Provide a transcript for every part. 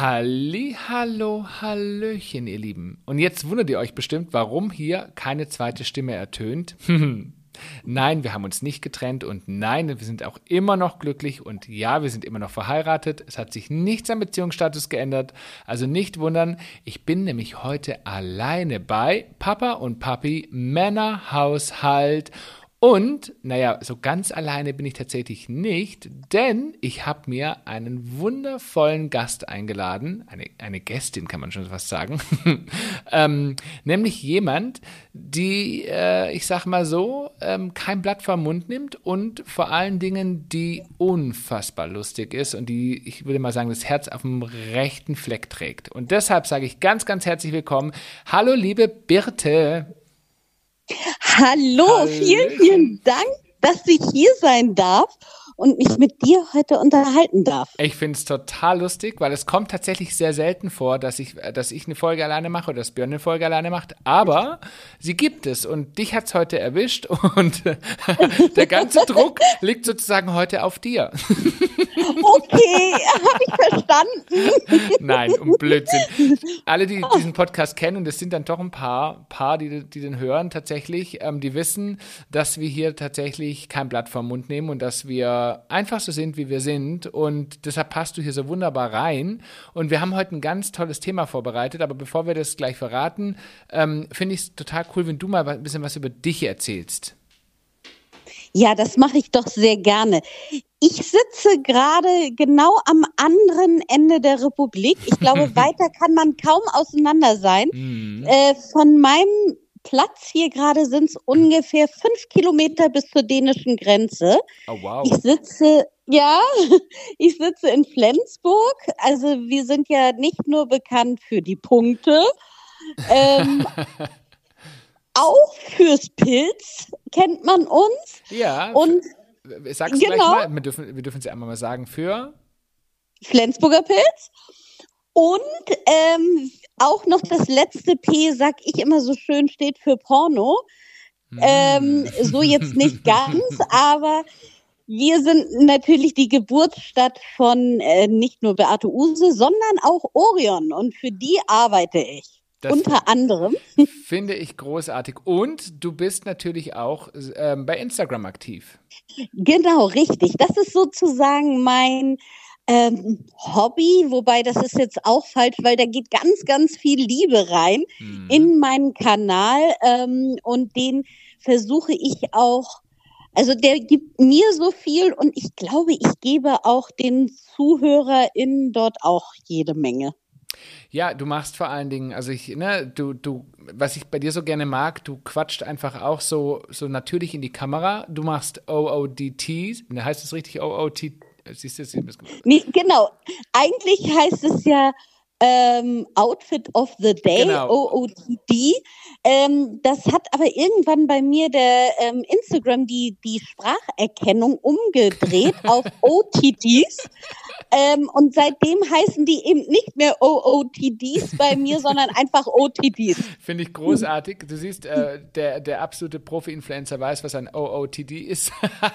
Halli, hallo, hallöchen, ihr Lieben. Und jetzt wundert ihr euch bestimmt, warum hier keine zweite Stimme ertönt. Nein, wir haben uns nicht getrennt und nein, wir sind auch immer noch glücklich und ja, wir sind immer noch verheiratet. Es hat sich nichts am Beziehungsstatus geändert, also nicht wundern. Ich bin nämlich heute alleine bei Papa und Papi, Männerhaushalt. Und, naja, so ganz alleine bin ich tatsächlich nicht, denn ich habe mir einen wundervollen Gast eingeladen, eine Gästin kann man schon fast sagen, nämlich jemand, die, ich sag mal so, kein Blatt vom Mund nimmt und vor allen Dingen, die unfassbar lustig ist und die, ich würde mal sagen, das Herz auf dem rechten Fleck trägt. Und deshalb sage ich ganz, ganz herzlich willkommen. Hallo, liebe Birte. Hallo, vielen, vielen Dank, dass ich hier sein darf und mich mit dir heute unterhalten darf. Ich finde es total lustig, weil es kommt tatsächlich sehr selten vor, dass ich eine Folge alleine mache oder dass Björn eine Folge alleine macht, aber sie gibt es und dich hat es heute erwischt und der ganze Druck liegt sozusagen heute auf dir. Okay, habe ich verstanden. Nein, um Blödsinn. Alle, die diesen Podcast kennen, und es sind dann doch ein paar die den hören tatsächlich, die wissen, dass wir hier tatsächlich kein Blatt vom Mund nehmen und dass wir einfach so sind, wie wir sind und deshalb passt du hier so wunderbar rein und wir haben heute ein ganz tolles Thema vorbereitet, aber bevor wir das gleich verraten, finde ich es total cool, wenn du mal ein bisschen was über dich erzählst. Ja, das mache ich doch sehr gerne. Ich sitze gerade genau am anderen Ende der Republik. Ich glaube, weiter kann man kaum auseinander sein. Von meinem Platz hier gerade sind es ungefähr 5 Kilometer bis zur dänischen Grenze. Oh, wow. Ich sitze in Flensburg. Also wir sind ja nicht nur bekannt für die Punkte, auch fürs Pilz kennt man uns. Ja, und sag's gleich mal. Wir dürfen es ja einmal mal sagen für Flensburger Pilz. Und auch noch das letzte P, sag ich immer so schön, steht für Porno. So jetzt nicht ganz, aber wir sind natürlich die Geburtsstadt von nicht nur Beate Uhse, sondern auch Orion. Und für die arbeite ich. Das unter anderem. Finde ich großartig. Und du bist natürlich auch bei Instagram aktiv. Genau, richtig. Das ist sozusagen mein Hobby, wobei das ist jetzt auch falsch, weil da geht ganz, ganz viel Liebe rein in meinen Kanal und den versuche ich auch, also der gibt mir so viel und ich glaube, ich gebe auch den ZuhörerInnen dort auch jede Menge. Ja, du machst vor allen Dingen, also was ich bei dir so gerne mag, du quatscht einfach auch so natürlich in die Kamera. Du machst OODT, heißt es richtig OOT? Siehst du, nee, genau. Eigentlich heißt es ja Outfit of the Day, genau. OOTD. Das hat aber irgendwann bei mir der Instagram die Spracherkennung umgedreht auf OTTs. Und seitdem heißen die eben nicht mehr OOTDs bei mir, sondern einfach OTTs. Finde ich großartig. Du siehst, der absolute Profi-Influencer weiß, was ein OOTD ist.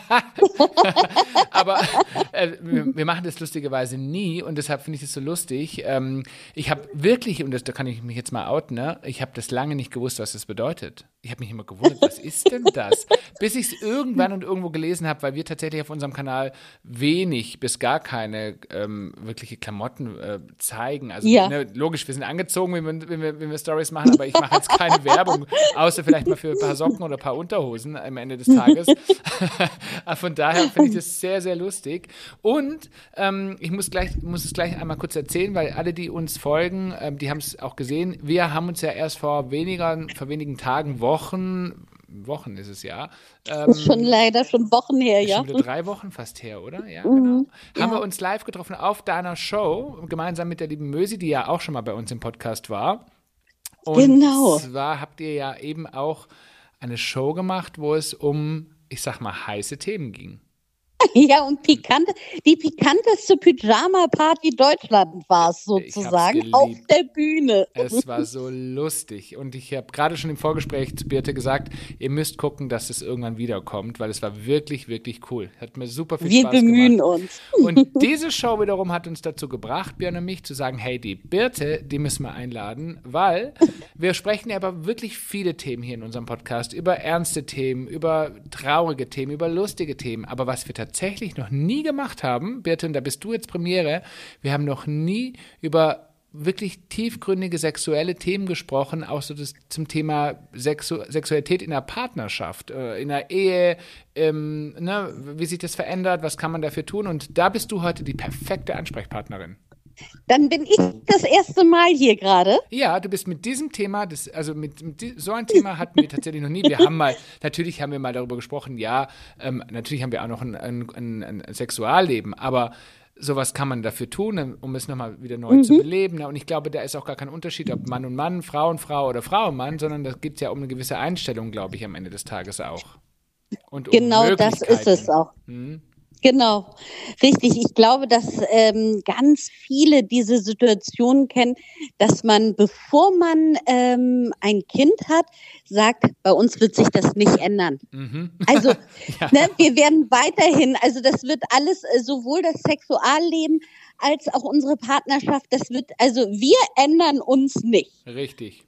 Aber wir machen das lustigerweise nie und deshalb finde ich das so lustig. Ich habe wirklich, und da kann ich mich jetzt mal outen, ne? Ich habe das lange nicht gewusst, was das bedeutet. Ich habe mich immer gewundert, was ist denn das? Bis ich es irgendwann und irgendwo gelesen habe, weil wir tatsächlich auf unserem Kanal wenig bis gar keine wirkliche Klamotten zeigen. Also logisch, wir sind angezogen, wenn wir Stories machen, aber ich mache jetzt keine Werbung, außer vielleicht mal für ein paar Socken oder ein paar Unterhosen am Ende des Tages. Von daher finde ich das sehr, sehr lustig. Und ich muss es gleich einmal kurz erzählen, weil alle, die uns folgen, die haben es auch gesehen. Wir haben uns ja erst vor wenigen Tagen, Wochen ist es ja. Das ist schon leider schon Wochen her, ja. Schon wieder 3 Wochen fast her, oder? Ja, genau. Haben wir uns live getroffen auf deiner Show, gemeinsam mit der lieben Mösi, die ja auch schon mal bei uns im Podcast war. Und zwar habt ihr ja eben auch eine Show gemacht, wo es um, ich sag mal, heiße Themen ging. Ja, und die pikanteste Pyjama-Party Deutschland war es sozusagen auf der Bühne. Es war so lustig. Und ich habe gerade schon im Vorgespräch zu Birte gesagt, ihr müsst gucken, dass es irgendwann wiederkommt, weil es war wirklich, wirklich cool. Hat mir super viel Spaß gemacht. Wir bemühen uns. Und diese Show wiederum hat uns dazu gebracht, Björn und mich, zu sagen, hey, die Birte, die müssen wir einladen, weil wir sprechen ja aber wirklich viele Themen hier in unserem Podcast, über ernste Themen, über traurige Themen, über lustige Themen. Aber was wir tatsächlich noch nie gemacht haben, Birte, und da bist du jetzt Premiere, wir haben noch nie über wirklich tiefgründige sexuelle Themen gesprochen, auch so zum Thema Sexualität in der Partnerschaft, in der Ehe, wie sich das verändert, was kann man dafür tun, und da bist du heute die perfekte Ansprechpartnerin. Dann bin ich das erste Mal hier gerade. Ja, du bist mit diesem Thema, so ein Thema hatten wir tatsächlich noch nie. Natürlich haben wir mal darüber gesprochen, ja, natürlich haben wir auch noch ein Sexualleben, aber sowas kann man dafür tun, um es nochmal wieder neu zu beleben. Und ich glaube, da ist auch gar kein Unterschied, ob Mann und Mann, Frau und Frau oder Frau und Mann, sondern da geht es ja um eine gewisse Einstellung, glaube ich, am Ende des Tages auch. Und genau das ist es auch. Genau, richtig. Ich glaube, dass ganz viele diese Situation kennen, dass man, bevor man ein Kind hat, sagt, bei uns wird sich das nicht ändern. Also ja. Wir werden weiterhin, also das wird alles, sowohl das Sexualleben als auch unsere Partnerschaft, also wir ändern uns nicht. Richtig.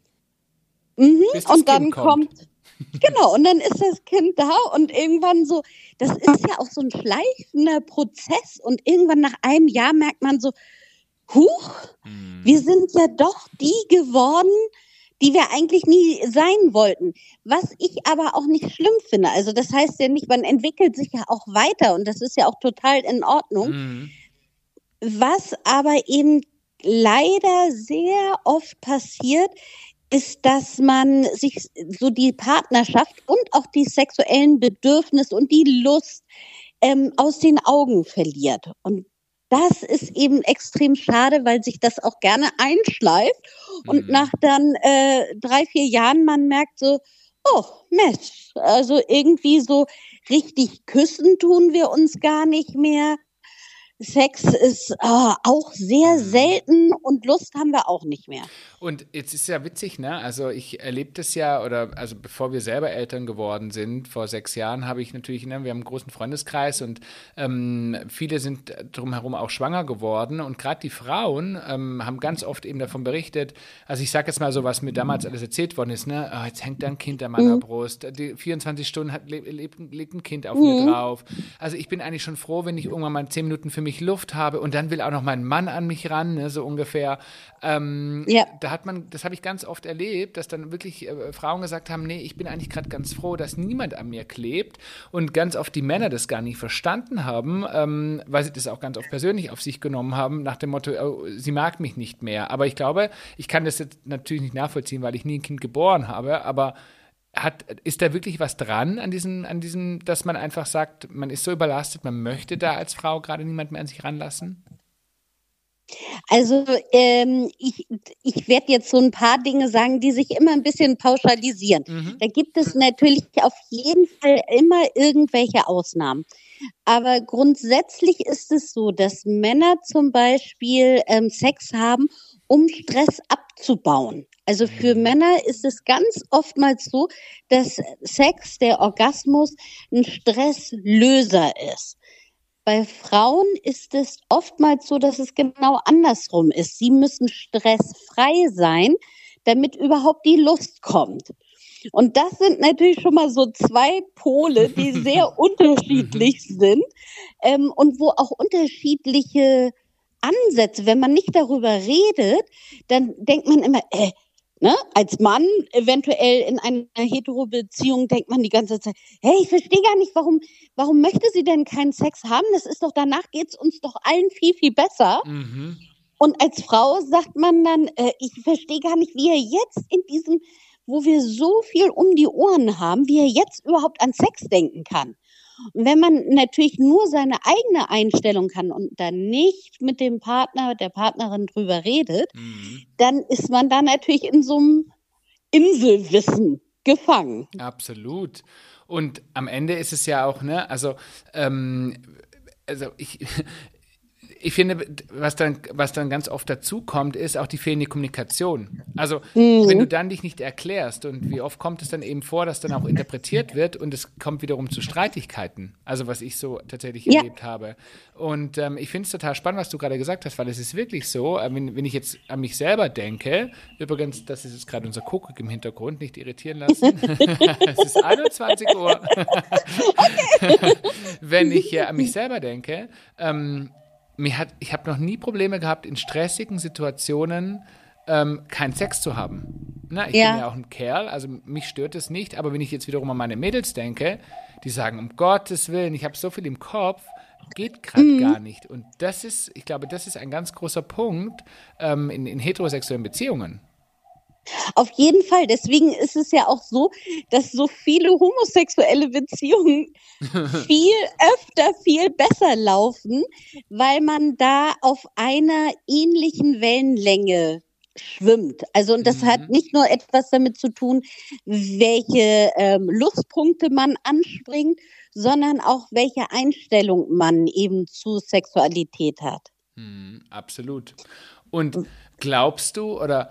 Und dann kommt genau, und dann ist das Kind da und irgendwann so, das ist ja auch so ein schleichender Prozess und irgendwann nach einem Jahr merkt man so, huch, wir sind ja doch die geworden, die wir eigentlich nie sein wollten. Was ich aber auch nicht schlimm finde. Also das heißt ja nicht, man entwickelt sich ja auch weiter und das ist ja auch total in Ordnung. Was aber eben leider sehr oft passiert, ist, dass man sich so die Partnerschaft und auch die sexuellen Bedürfnisse und die Lust aus den Augen verliert. Und das ist eben extrem schade, weil sich das auch gerne einschleift und nach dann 3-4 Jahren man merkt so, oh Mensch, also irgendwie so richtig küssen tun wir uns gar nicht mehr. Sex ist auch sehr selten und Lust haben wir auch nicht mehr. Und jetzt ist ja witzig, ne? Also ich erlebe das ja, also bevor wir selber Eltern geworden sind, vor 6 Jahren, habe ich natürlich, wir haben einen großen Freundeskreis und viele sind drumherum auch schwanger geworden und gerade die Frauen haben ganz oft eben davon berichtet, also ich sage jetzt mal so, was mir damals alles erzählt worden ist, ne? Oh, jetzt hängt da ein Kind an meiner Brust, die 24 Stunden lebt ein Kind auf mir drauf. Also ich bin eigentlich schon froh, wenn ich irgendwann mal 10 Minuten für mich Luft habe und dann will auch noch mein Mann an mich ran, ne, so ungefähr. Das habe ich ganz oft erlebt, dass dann wirklich Frauen gesagt haben, nee, ich bin eigentlich gerade ganz froh, dass niemand an mir klebt und ganz oft die Männer das gar nicht verstanden haben, weil sie das auch ganz oft persönlich auf sich genommen haben, nach dem Motto, oh, sie mag mich nicht mehr. Aber ich glaube, ich kann das jetzt natürlich nicht nachvollziehen, weil ich nie ein Kind geboren habe, aber ist da wirklich was dran an diesem, dass man einfach sagt, man ist so überlastet, man möchte da als Frau gerade niemand mehr an sich ranlassen? Also ich werde jetzt so ein paar Dinge sagen, die sich immer ein bisschen pauschalisieren. Da gibt es natürlich auf jeden Fall immer irgendwelche Ausnahmen. Aber grundsätzlich ist es so, dass Männer zum Beispiel Sex haben, um Stress abzubauen. Also für Männer ist es ganz oftmals so, dass Sex, der Orgasmus, ein Stresslöser ist. Bei Frauen ist es oftmals so, dass es genau andersrum ist. Sie müssen stressfrei sein, damit überhaupt die Lust kommt. Und das sind natürlich schon mal so 2 Pole, die sehr unterschiedlich sind und wo auch unterschiedliche Ansätze, wenn man nicht darüber redet, dann denkt man immer, als Mann eventuell in einer Hetero-Beziehung denkt man die ganze Zeit, hey, ich verstehe gar nicht, warum möchte sie denn keinen Sex haben? Das ist doch, danach geht's uns doch allen viel, viel besser. Und als Frau sagt man dann, ich verstehe gar nicht, wie er jetzt in diesem, wo wir so viel um die Ohren haben, wie er jetzt überhaupt an Sex denken kann. Und wenn man natürlich nur seine eigene Einstellung kann und dann nicht mit dem Partner, der Partnerin drüber redet, dann ist man da natürlich in so einem Inselwissen gefangen. Absolut. Und am Ende ist es ja auch, also also ich finde, was dann ganz oft dazu kommt, ist auch die fehlende Kommunikation. Also, wenn du dann dich nicht erklärst und wie oft kommt es dann eben vor, dass dann auch interpretiert wird und es kommt wiederum zu Streitigkeiten. Also, was ich so tatsächlich erlebt habe. Und ich finde es total spannend, was du gerade gesagt hast, weil es ist wirklich so, wenn ich jetzt an mich selber denke, übrigens, das ist jetzt gerade unser Kuckuck im Hintergrund, nicht irritieren lassen. Es ist 21 Uhr. Wenn ich an mich selber denke, ich habe noch nie Probleme gehabt, in stressigen Situationen keinen Sex zu haben. Na, ich bin ja auch ein Kerl, also mich stört es nicht, aber wenn ich jetzt wiederum an meine Mädels denke, die sagen, um Gottes Willen, ich habe so viel im Kopf, geht gerade gar nicht. Und ich glaube, das ist ein ganz großer Punkt in heterosexuellen Beziehungen. Auf jeden Fall. Deswegen ist es ja auch so, dass so viele homosexuelle Beziehungen viel öfter, viel besser laufen, weil man da auf einer ähnlichen Wellenlänge schwimmt. Also, und das hat nicht nur etwas damit zu tun, welche Lustpunkte man anspringt, sondern auch welche Einstellung man eben zu Sexualität hat. Absolut. Und glaubst du oder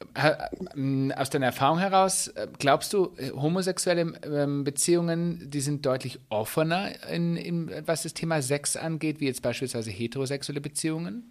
aus deiner Erfahrung heraus, glaubst du, homosexuelle Beziehungen, die sind deutlich offener, was das Thema Sex angeht, wie jetzt beispielsweise heterosexuelle Beziehungen?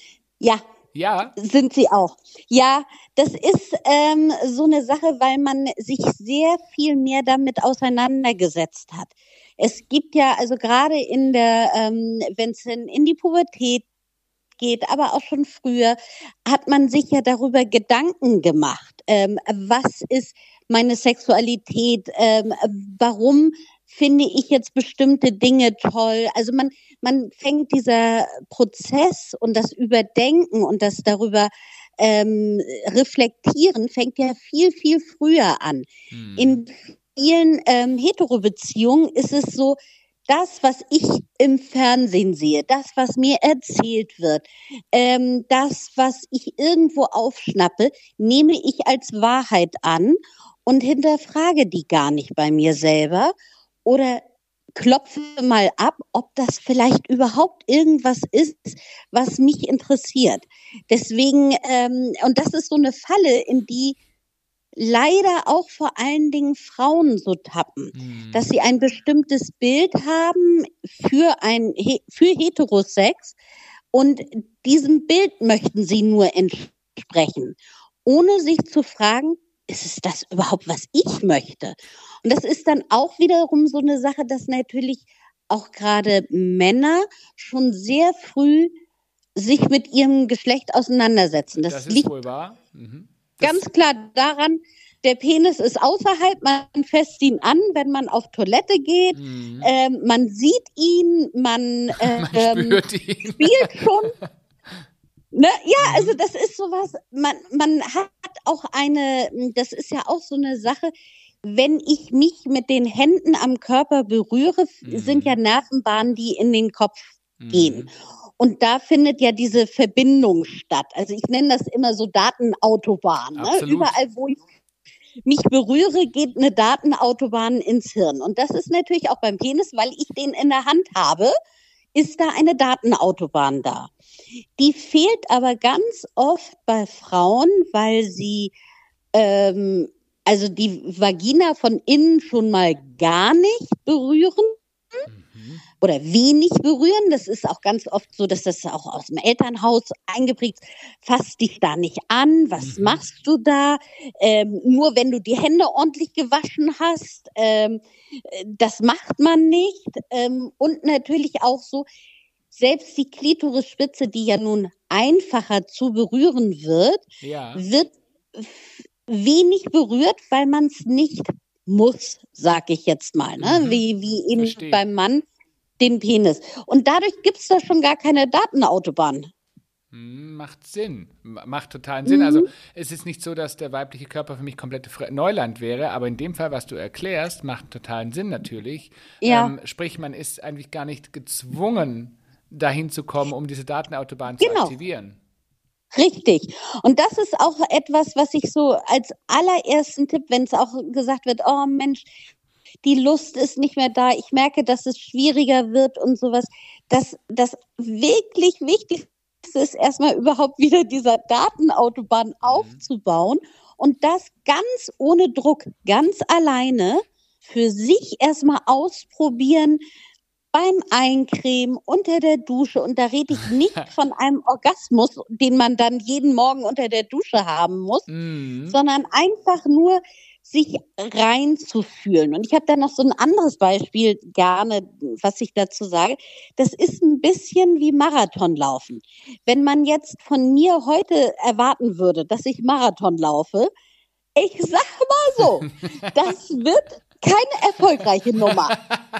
Ja, sind sie auch. Ja, das ist so eine Sache, weil man sich sehr viel mehr damit auseinandergesetzt hat. Es gibt ja, also gerade wenn es in die Pubertät geht, aber auch schon früher, hat man sich ja darüber Gedanken gemacht. Was ist meine Sexualität? Warum finde ich jetzt bestimmte Dinge toll? Also man fängt dieser Prozess und das Überdenken und das darüber Reflektieren fängt ja viel, viel früher an. In vielen Hetero-Beziehungen ist es so, das, was ich im Fernsehen sehe, das, was mir erzählt wird, das, was ich irgendwo aufschnappe, nehme ich als Wahrheit an und hinterfrage die gar nicht bei mir selber oder klopfe mal ab, ob das vielleicht überhaupt irgendwas ist, was mich interessiert. Deswegen, und das ist so eine Falle, in die leider auch vor allen Dingen Frauen so tappen, dass sie ein bestimmtes Bild haben für Heterosex und diesem Bild möchten sie nur entsprechen, ohne sich zu fragen, ist es das überhaupt, was ich möchte? Und das ist dann auch wiederum so eine Sache, dass natürlich auch gerade Männer schon sehr früh sich mit ihrem Geschlecht auseinandersetzen. Das ist wohl wahr. Ganz klar daran, der Penis ist außerhalb, man fasst ihn an, wenn man auf Toilette geht, man sieht ihn, man spürt ihn. Spielt schon. Ne? Ja, also das ist sowas, man hat auch das ist ja auch so eine Sache, wenn ich mich mit den Händen am Körper berühre, sind ja Nervenbahnen, die in den Kopf gehen. Und da findet ja diese Verbindung statt. Also ich nenne das immer so Datenautobahn. Ne? Überall, wo ich mich berühre, geht eine Datenautobahn ins Hirn. Und das ist natürlich auch beim Penis, weil ich den in der Hand habe, ist da eine Datenautobahn da. Die fehlt aber ganz oft bei Frauen, weil sie also die Vagina von innen schon mal gar nicht berühren. Oder wenig berühren. Das ist auch ganz oft so, dass das auch aus dem Elternhaus eingeprägt ist. Fass dich da nicht an. Was machst du da? Nur wenn du die Hände ordentlich gewaschen hast. Das macht man nicht. Und natürlich auch so, selbst die Klitorisspitze, die ja nun einfacher zu berühren wird, wird wenig berührt, weil man es nicht muss, sag ich jetzt mal. Ne? Wie eben beim Mann den Penis. Und dadurch gibt es da schon gar keine Datenautobahn. Macht Sinn. Macht totalen Sinn. Also es ist nicht so, dass der weibliche Körper für mich komplett Neuland wäre, aber in dem Fall, was du erklärst, macht totalen Sinn natürlich. Ja. Sprich, man ist eigentlich gar nicht gezwungen, dahin zu kommen, um diese Datenautobahn zu aktivieren. Richtig. Und das ist auch etwas, was ich so als allerersten Tipp, wenn es auch gesagt wird, oh Mensch, die Lust ist nicht mehr da, ich merke, dass es schwieriger wird und sowas. Das wirklich Wichtigste ist erstmal überhaupt wieder dieser Datenautobahn aufzubauen und das ganz ohne Druck, ganz alleine für sich erstmal ausprobieren, beim Eincremen, unter der Dusche. Und da rede ich nicht von einem Orgasmus, den man dann jeden Morgen unter der Dusche haben muss, sondern einfach nur sich reinzufühlen. Und ich habe da noch so ein anderes Beispiel gerne, was ich dazu sage. Das ist ein bisschen wie Marathonlaufen. Wenn man jetzt von mir heute erwarten würde, dass ich Marathon laufe, ich sag mal so, das wird keine erfolgreiche Nummer.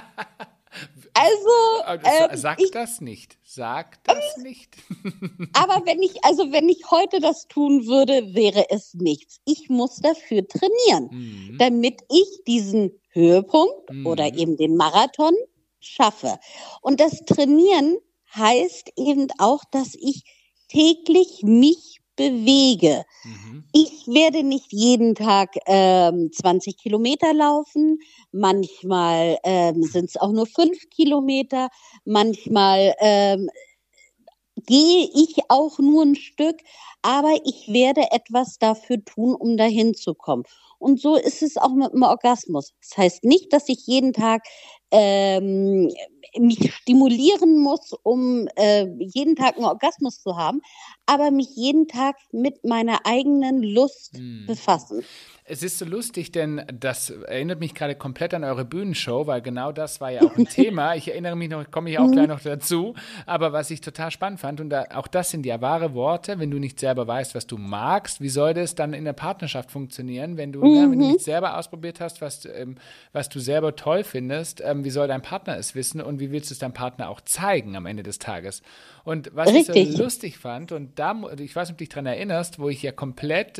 Also, sag das nicht. Sag das nicht. Aber wenn ich heute das tun würde, wäre es nichts. Ich muss dafür trainieren, damit ich diesen Höhepunkt oder eben den Marathon schaffe. Und das Trainieren heißt eben auch, dass ich täglich mich bewege. Ich werde nicht jeden Tag 20 Kilometer laufen. Manchmal sind es auch nur 5 Kilometer. Manchmal gehe ich auch nur ein Stück. Aber ich werde etwas dafür tun, um dahin zu kommen. Und so ist es auch mit dem Orgasmus. Das heißt nicht, dass ich jeden Tag mich stimulieren muss, um jeden Tag einen Orgasmus zu haben, aber mich jeden Tag mit meiner eigenen Lust befassen. Es ist so lustig, denn das erinnert mich gerade komplett an eure Bühnenshow, weil genau das war ja auch ein Thema. Ich erinnere mich noch, komme ich auch gleich noch dazu. Aber was ich total spannend fand, und auch das sind ja wahre Worte, wenn du nicht selber weißt, was du magst, wie soll das dann in der Partnerschaft funktionieren, wenn du nicht selber ausprobiert hast, was du selber toll findest, wie soll dein Partner es wissen und wie willst du es deinem Partner auch zeigen am Ende des Tages? Und was ich so lustig fand, und da, ich weiß nicht, ob du dich daran erinnerst, wo ich ja komplett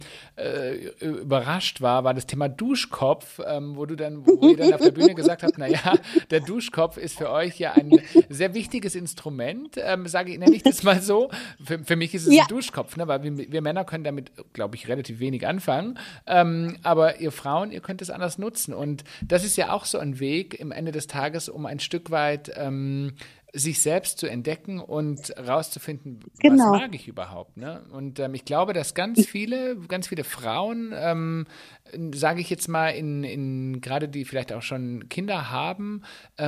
überrascht war das Thema Duschkopf, wo ihr dann auf der Bühne gesagt habt, naja, der Duschkopf ist für euch ja ein sehr wichtiges Instrument, nenne ich das mal so. Für mich ist es ein Duschkopf, ne, weil wir Männer können damit, glaube ich, relativ wenig anfangen, aber ihr Frauen, ihr könnt es anders nutzen und das ist ja auch so ein Weg im Ende des Tages, um ein Stück weit sich selbst zu entdecken und rauszufinden, was mag ich überhaupt. Ne? Und ich glaube, dass ganz viele Frauen, sage ich jetzt mal, in gerade die vielleicht auch schon Kinder haben,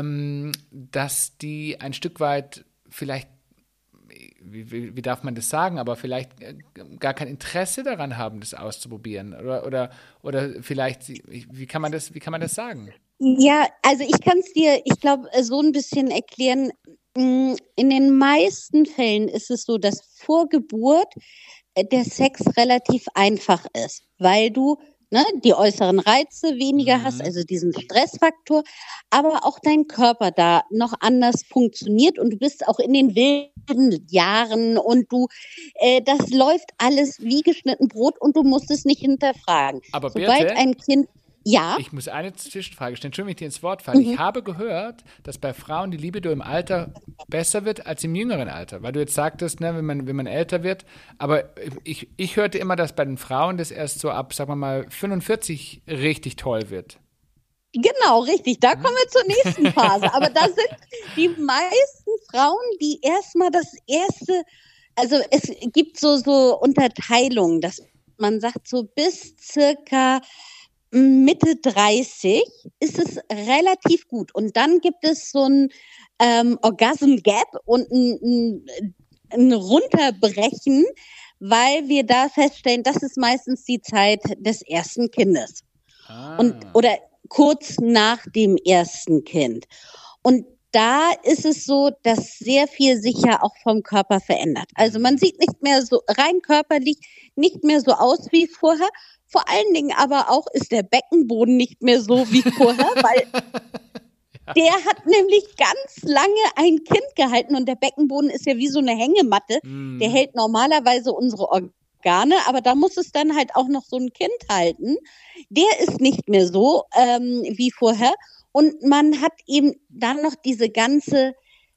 dass die ein Stück weit vielleicht, wie darf man das sagen, aber vielleicht gar kein Interesse daran haben, das auszuprobieren. Oder vielleicht, wie kann man das sagen? Ja, also ich kann es dir, ich glaube, so ein bisschen erklären. In den meisten Fällen ist es so, dass vor Geburt der Sex relativ einfach ist, weil du die äußeren Reize weniger hast, also diesen Stressfaktor, aber auch dein Körper da noch anders funktioniert und du bist auch in den wilden Jahren und das läuft alles wie geschnitten Brot und du musst es nicht hinterfragen. Aber sobald Birte, ein Kind ich muss eine Zwischenfrage stellen. Entschuldigung, wenn ich dir ins Wort falle. Ich habe gehört, dass bei Frauen die Libido im Alter besser wird als im jüngeren Alter. Weil du jetzt sagtest, ne, wenn man älter wird. Aber ich hörte immer, dass bei den Frauen das erst so ab, sagen wir mal, 45 richtig toll wird. Genau, richtig. Da kommen wir zur nächsten Phase. Aber da sind die meisten Frauen, die erstmal das erste, also es gibt so Unterteilungen, dass man sagt, so bis circa Mitte 30 ist es relativ gut. Und dann gibt es so ein Orgasm Gap und ein Runterbrechen, weil wir da feststellen, das ist meistens die Zeit des ersten Kindes. Oder kurz nach dem ersten Kind. Und da ist es so, dass sehr viel sich ja auch vom Körper verändert. Also man sieht nicht mehr so rein körperlich nicht mehr so aus wie vorher. Vor allen Dingen aber auch ist der Beckenboden nicht mehr so wie vorher, weil der hat nämlich ganz lange ein Kind gehalten und der Beckenboden ist ja wie so eine Hängematte. Der hält normalerweise unsere Organe, aber da muss es dann halt auch noch so ein Kind halten. Der ist nicht mehr so wie vorher und man hat eben dann noch diese ganze,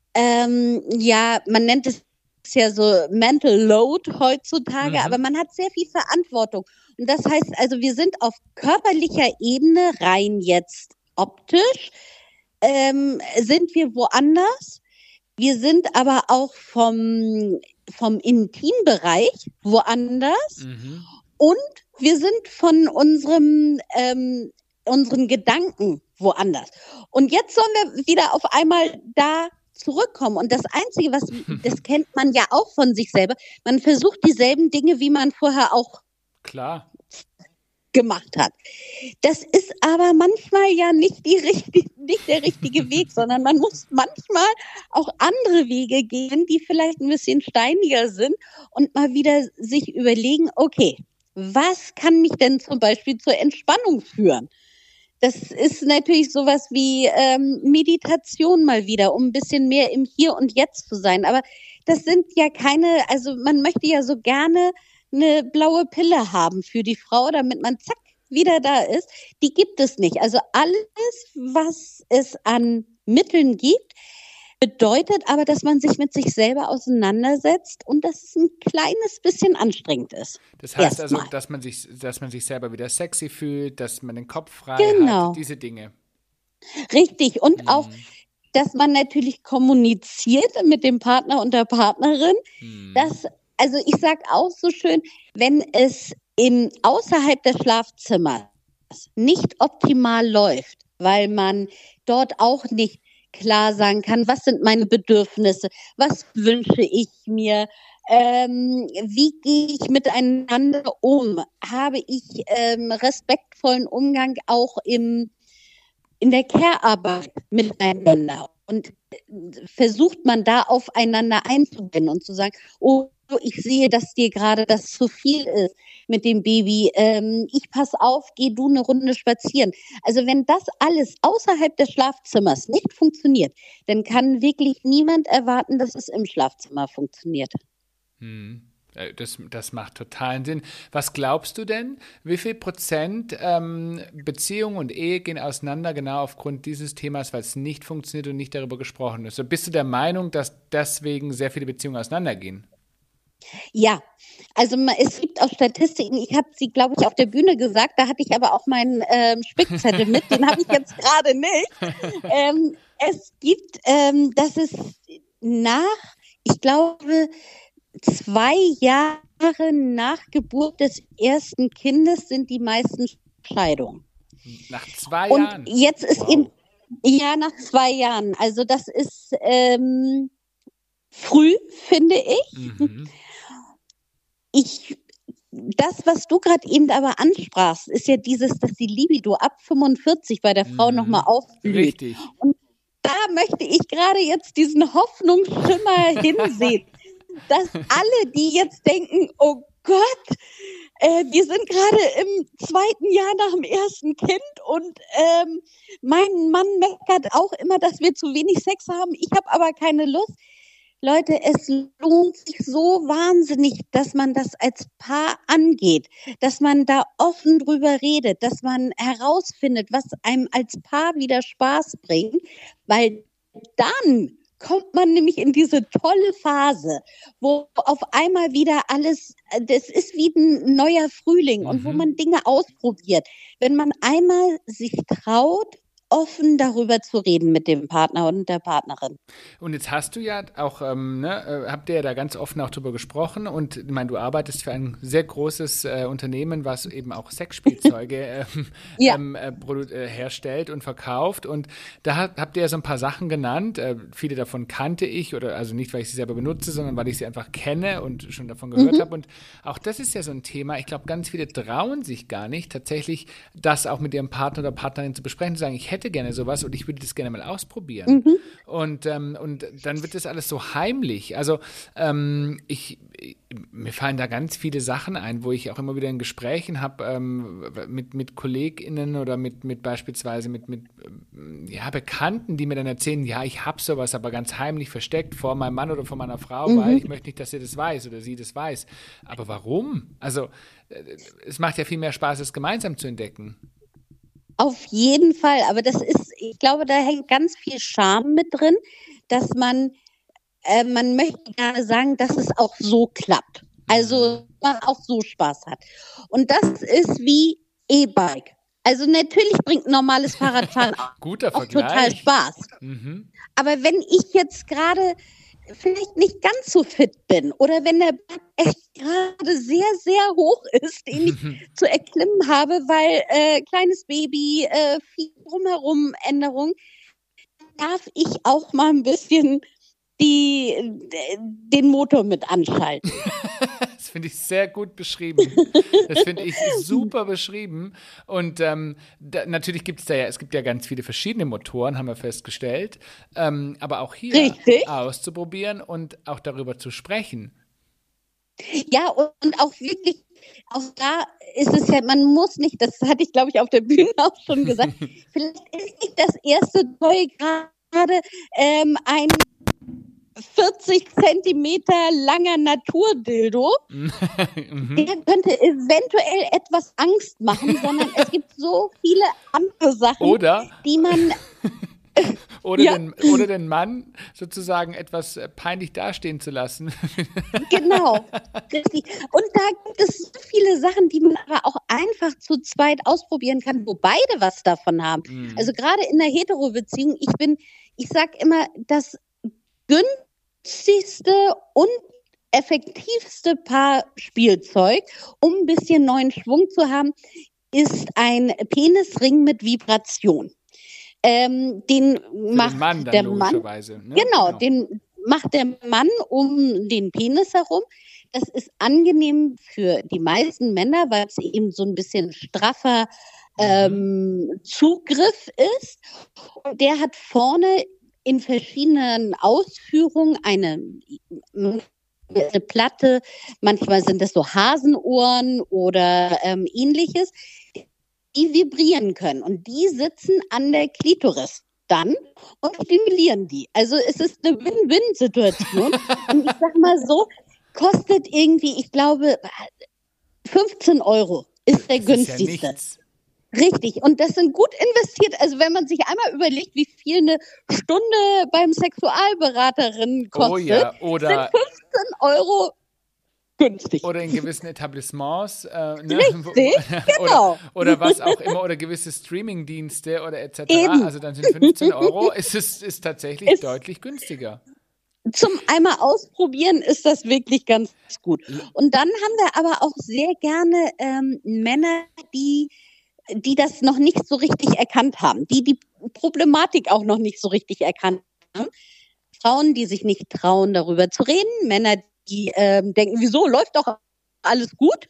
man nennt es ja so Mental Load heutzutage, aber man hat sehr viel Verantwortung. Und das heißt also, wir sind auf körperlicher Ebene rein jetzt optisch sind wir woanders. Wir sind aber auch vom Intimbereich woanders. Und wir sind von unseren Gedanken woanders. Und jetzt sollen wir wieder auf einmal da zurückkommen. Und das Einzige, das kennt man ja auch von sich selber, man versucht dieselben Dinge, wie man vorher auch Klar gemacht hat. Das ist aber manchmal ja nicht der richtige Weg, sondern man muss manchmal auch andere Wege gehen, die vielleicht ein bisschen steiniger sind und mal wieder sich überlegen, okay, was kann mich denn zum Beispiel zur Entspannung führen? Das ist natürlich sowas wie Meditation mal wieder, um ein bisschen mehr im Hier und Jetzt zu sein. Aber das sind ja also man möchte ja so gerne eine blaue Pille haben für die Frau, damit man zack wieder da ist. Die gibt es nicht. Also alles, was es an Mitteln gibt, bedeutet aber, dass man sich mit sich selber auseinandersetzt und dass es ein kleines bisschen anstrengend ist. Das heißt also, dass man sich selber wieder sexy fühlt, dass man den Kopf frei hat, diese Dinge. Richtig. Und auch, dass man natürlich kommuniziert mit dem Partner und der Partnerin. Also ich sage auch so schön, wenn es außerhalb des Schlafzimmers nicht optimal läuft, weil man dort auch nicht klar sagen kann, was sind meine Bedürfnisse, was wünsche ich mir, wie gehe ich miteinander um, habe ich respektvollen Umgang auch in der Care-Arbeit miteinander und versucht man da aufeinander einzugehen und zu sagen, oh, ich sehe, dass dir gerade das zu viel ist mit dem Baby. Ich pass auf, geh du eine Runde spazieren. Also wenn das alles außerhalb des Schlafzimmers nicht funktioniert, dann kann wirklich niemand erwarten, dass es im Schlafzimmer funktioniert. Das macht totalen Sinn. Was glaubst du denn, wie viel Prozent Beziehung und Ehe gehen auseinander genau aufgrund dieses Themas, weil es nicht funktioniert und nicht darüber gesprochen ist? So, bist du der Meinung, dass deswegen sehr viele Beziehungen auseinandergehen? Ja, also es gibt auch Statistiken, ich habe sie, glaube ich, auf der Bühne gesagt, da hatte ich aber auch meinen Spickzettel mit, den habe ich jetzt gerade nicht. Es gibt, dass es ich glaube, 2 Jahre nach Geburt des ersten Kindes sind die meisten Scheidungen. Nach 2 Jahren? Und jetzt ist nach 2 Jahren, also das ist früh, finde ich. Das, was du gerade eben aber ansprachst, ist ja dass die Libido ab 45 bei der Frau nochmal aufblüht. Richtig. Und da möchte ich gerade jetzt diesen Hoffnungsschimmer hinsehen, dass alle, die jetzt denken, oh Gott, wir sind gerade im 2. Jahr nach dem ersten Kind und mein Mann meckert auch immer, dass wir zu wenig Sex haben. Ich habe aber keine Lust. Leute, es lohnt sich so wahnsinnig, dass man das als Paar angeht, dass man da offen drüber redet, dass man herausfindet, was einem als Paar wieder Spaß bringt, weil dann kommt man nämlich in diese tolle Phase, wo auf einmal wieder das ist wie ein neuer Frühling und wo man Dinge ausprobiert. Wenn man einmal sich traut, offen darüber zu reden mit dem Partner und der Partnerin. Und jetzt hast du ja auch, habt ihr ja da ganz offen auch drüber gesprochen und ich meine, du arbeitest für ein sehr großes Unternehmen, was eben auch Sexspielzeuge herstellt und verkauft und da habt ihr ja so ein paar Sachen genannt, viele davon kannte ich oder also nicht, weil ich sie selber benutze, sondern weil ich sie einfach kenne und schon davon gehört habe und auch das ist ja so ein Thema, ich glaube, ganz viele trauen sich gar nicht, tatsächlich das auch mit ihrem Partner oder Partnerin zu besprechen, zu sagen, ich hätte gerne sowas und ich würde das gerne mal ausprobieren. Und dann wird das alles so heimlich. Also mir fallen da ganz viele Sachen ein, wo ich auch immer wieder in Gesprächen habe mit KollegInnen oder mit beispielsweise mit Bekannten, die mir dann erzählen, ja, ich habe sowas aber ganz heimlich versteckt vor meinem Mann oder vor meiner Frau, weil ich möchte nicht, dass sie das weiß oder sie das weiß. Aber warum? Also es macht ja viel mehr Spaß, es gemeinsam zu entdecken. Auf jeden Fall, aber ich glaube, da hängt ganz viel Charme mit drin, dass man möchte gerne sagen, dass es auch so klappt. Also man auch so Spaß hat. Und das ist wie E-Bike. Also natürlich bringt normales Fahrradfahren Guter auch total Vergleich. Spaß. Aber wenn ich jetzt gerade vielleicht nicht ganz so fit bin oder wenn der Berg echt gerade sehr, sehr hoch ist, den ich zu erklimmen habe, weil kleines Baby, viel drumherum Änderung, darf ich auch mal ein bisschen den Motor mit anschalten. Das finde ich sehr gut beschrieben. Das finde ich super beschrieben. Und natürlich es gibt ja ganz viele verschiedene Motoren, haben wir festgestellt. Aber auch hier Richtig. auszuprobieren und auch darüber zu sprechen. Ja, und auch wirklich, auch da ist es ja, man muss nicht, das hatte ich, glaube ich, auf der Bühne auch schon gesagt, vielleicht ist nicht das erste Toy gerade ein 40 Zentimeter langer Naturdildo. Der könnte eventuell etwas Angst machen, sondern es gibt so viele andere Sachen, die man... Oder den Mann sozusagen etwas peinlich dastehen zu lassen. Genau, richtig. Und da gibt es so viele Sachen, die man aber auch einfach zu zweit ausprobieren kann, wo beide was davon haben. Also gerade in der Hetero-Beziehung, ich sag immer, das günstigste und effektivste Paar Spielzeug, um ein bisschen neuen Schwung zu haben, ist ein Penisring mit Vibration. Den macht Mann dann der Mann. Ne? Genau, den macht der Mann um den Penis herum. Das ist angenehm für die meisten Männer, weil es eben so ein bisschen straffer Zugriff ist. Und der hat vorne in verschiedenen Ausführungen eine Platte, manchmal sind das so Hasenohren oder ähnliches, die vibrieren können. Und die sitzen an der Klitoris dann und stimulieren die. Also es ist eine Win-Win-Situation. Und ich sag mal so, kostet irgendwie, ich glaube, 15 € ist der günstigste. Ja nichts. Richtig. Und das sind gut investiert. Also wenn man sich einmal überlegt, wie viel eine Stunde beim Sexualberaterin kostet, oder sind 15 € günstig. Oder in gewissen Etablissements. Richtig, genau. Oder was auch immer, oder gewisse Streaming-Dienste oder etc. Eben. Also dann sind 15 €, ist tatsächlich deutlich günstiger. Zum einmal ausprobieren ist das wirklich ganz gut. Und dann haben wir aber auch sehr gerne Männer, die das noch nicht so richtig erkannt haben, die Problematik auch noch nicht so richtig erkannt haben. Frauen, die sich nicht trauen, darüber zu reden, Männer, die denken, wieso, läuft doch alles gut.